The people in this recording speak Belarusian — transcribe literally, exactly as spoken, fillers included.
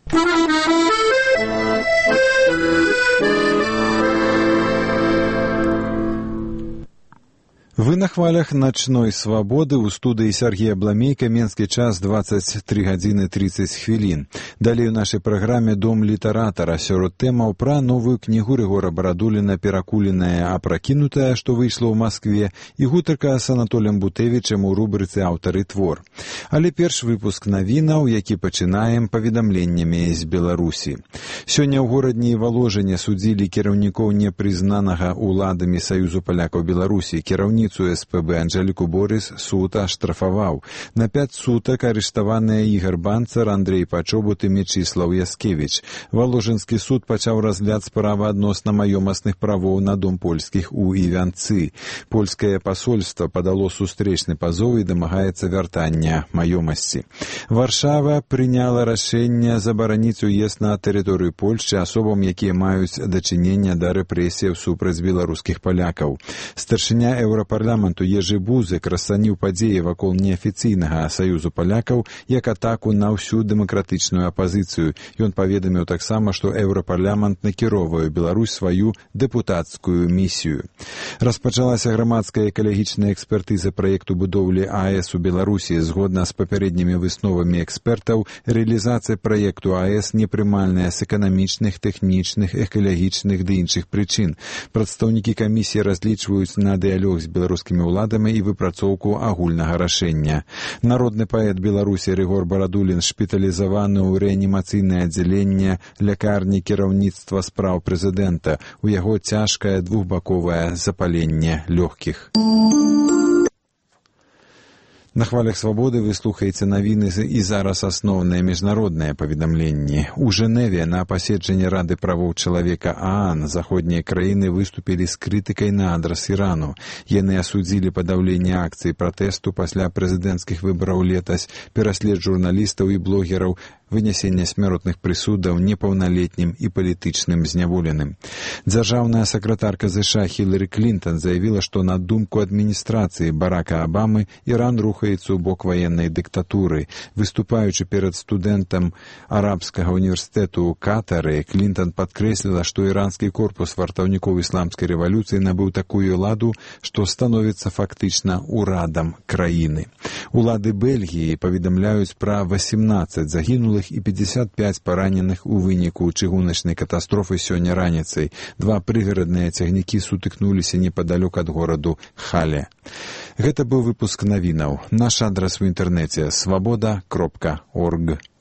Вы на хвалях «Ночной свободы» у студии Сергея Бламейка, Менский час, двадцать три гадзіны тридцать хвілін. Далее у нашей программе «Дом литератора» сярод тэмаў пра новую книгу Рыгора Барадуліна «Перакуленая, опрокинутая», что выйшла в Москве, и гутарка с Анатолием Бутевичем у рубрицы «Аўтар і твор». Але перш выпуск навінаў, які пачынаем паведамленнямі з Беларусі. Сёння ў горадні Воложыне судзілі кіраўнікоў непрызнанага уладамі Саюзу палякаў Беларусі. Кіраўніцу СПБ Анжеліку Борис суд аштрафаваў. На пять суток арыштаваныя Ігор Банцар, Андрей Пачобут і Мечислав Яскевич. Воложынскі суд пачаў разгляд справы адносна маёмасных правоў на дом польскіх у Івянцы. Польскае пасольства падало сустрэчны пазоў і дамагаецца вяртання маёмасці. Варшава прыняла рашэнне забараніць уезд на тэрыторыю Польшчы асобам, якія маюць дачыненне да рэпрэсіяў супраць беларускіх палякаў. Старшыня Еўрапарламенту Ежы Бузык расцаніў падзеі вакол неафіцыйнага саюзу палякаў як атаку на ўсю дэмакратычную апазіцыю. Ён паведаміў таксама, што Еўрапарламент накіроўвае Беларусь сваю дэпутацкую місію. Распачалася грамадская экалагічная экспертыза праекту будоўлі АЭС у Беларусі. Згодна з папярэднімі высновамі экспертаў, рэалізацыя праекту АЭС непрымальная з эканамічных, тэхнічных, экалагічных ды іншых прычын. Прадстаўнікі камісіі разлічваюць на дыялог з беларускімі ўладамі і выпрацоўку агульнага рашэння. Народны паэт Беларусі Рыгор Барадулін шпіталізаваны ў рэанімацыйнае аддзяленне лякарні кіраўніцтва спраў прэзідэнта. У яго цяжкае двухбаковае запаленне лёгкіх. На хвалях свабоды вы слухаеце навіны і зараз асноўныя міжнародныя паведамленні. У Жэневе на паседжанні Рады правоў чалавека ААН заходнія краіны выступілі з крытыкай на адрас Ірану. Яны асудзілі падаўленне акцый пратэсту пасля прэзідэнцкіх выбараў летась, пераслед журналістаў і блогераў, вынясення смяротных прысудаў непаўналетнім і палітычным зняволеным. Дзяржаўная сакратарка ЗША Хілары Клінтон заявіла, што на думку адміністрацыі Барака Абамы Іран рухаецца ў бок ваеннай дыктатуры. Выступаючы перад студэнтам арабскага універсітэту ў Катары, Клінтон падкрэсліла, што іранскі корпус вартаўнікоў ісламскай рэвалюцыі набыў такую ладу, што становіцца фактычна урадам краіны. Улады Бельгіі паведамляюць пра васемнаццаць загінулых і пятьдесят пять параненых у выніку чыгуначнай катастрофы сёння раніцай. Два прыгарадныя цягнікі сутыкнуліся непадалёк ад гораду Хале. Гэта быў выпуск навінаў. Наш адрас у інтэрнэце свабода кропка орг.